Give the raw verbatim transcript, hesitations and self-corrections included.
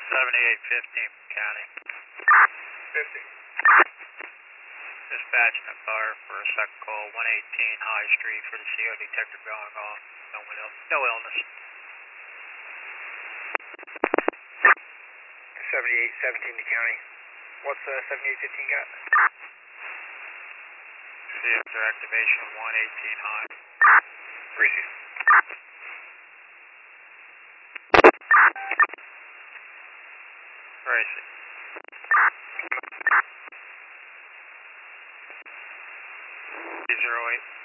seventy-eight fifteen County. fifty. Dispatching a car for a second call, one eighteen High Street for the C O detector going off. No, one ill no illness. seventy-eight seventeen to County. What's uh, seventy-eight fifteen got? C F R activation one eighteen High. Receive. Where is it? zero eight.